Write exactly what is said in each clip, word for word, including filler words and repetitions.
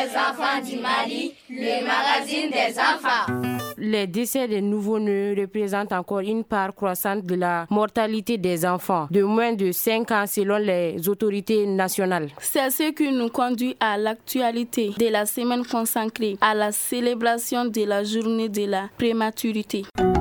les enfants du Mali, le magazine des enfants. Les décès des nouveau-nés représentent encore une part croissante de la mortalité des enfants, de moins de cinq ans selon les autorités nationales. C'est ce qui nous conduit à l'actualité de la semaine consacrée à la célébration de la journée de la prématurité.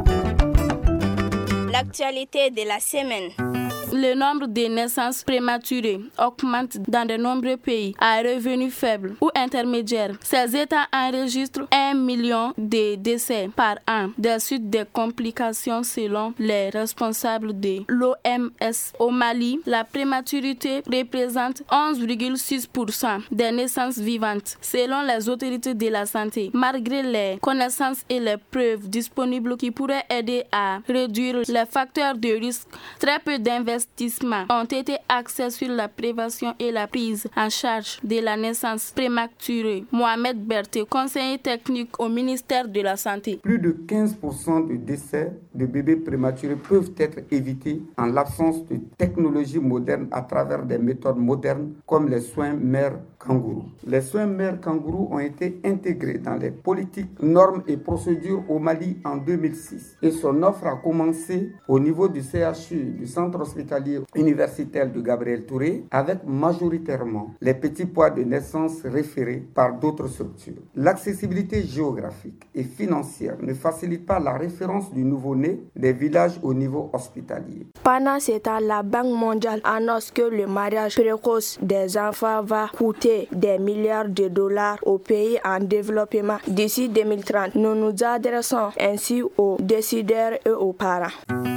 L'actualité de la semaine. Le nombre de naissances prématurées augmente dans de nombreux pays à revenus faibles ou intermédiaires. Ces États enregistrent un million de décès par an des suites des complications selon les responsables de l'O M S. Au Mali, la prématurité représente onze virgule six pour cent des naissances vivantes selon les autorités de la santé. Malgré les connaissances et les preuves disponibles qui pourraient aider à réduire les facteurs de risque, très peu d'investissements ont été axés sur la prévention et la prise en charge de la naissance prématurée. Mohamed Berté, conseiller technique au ministère de la Santé. Plus de quinze pour cent de décès de bébés prématurés peuvent être évités en l'absence de technologies modernes à travers des méthodes modernes comme les soins mère kangourou. Les soins mère kangourou ont été intégrés dans les politiques, normes et procédures au Mali en deux mille six et son offre a commencé au niveau du C H U, du centre hospitalier universitaire de Gabriel Touré, avec majoritairement les petits poids de naissance référés par d'autres structures. L'accessibilité géographique et financière ne facilite pas la référence du nouveau-né des villages au niveau hospitalier. Pendant ce temps, la Banque mondiale annonce que le mariage précoce des enfants va coûter des milliards de dollars aux pays en développement d'ici deux mille trente. Nous nous adressons ainsi aux décideurs et aux parents.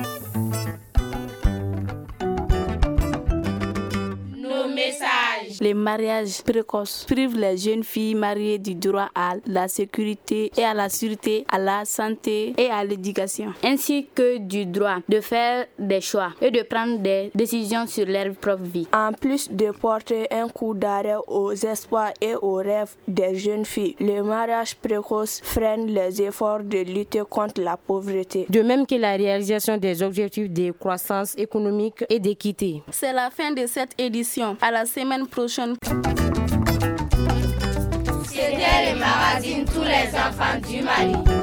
Les mariages précoces privent les jeunes filles mariées du droit à la sécurité et à la sûreté, à la santé et à l'éducation, ainsi que du droit de faire des choix et de prendre des décisions sur leur propre vie. En plus de porter un coup d'arrêt aux espoirs et aux rêves des jeunes filles, le mariage précoce freine les efforts de lutter contre la pauvreté. De même que la réalisation des objectifs de croissance économique et d'équité. C'est la fin de cette édition. À la semaine prochaine. C'était le magazine Tous les enfants du Mali.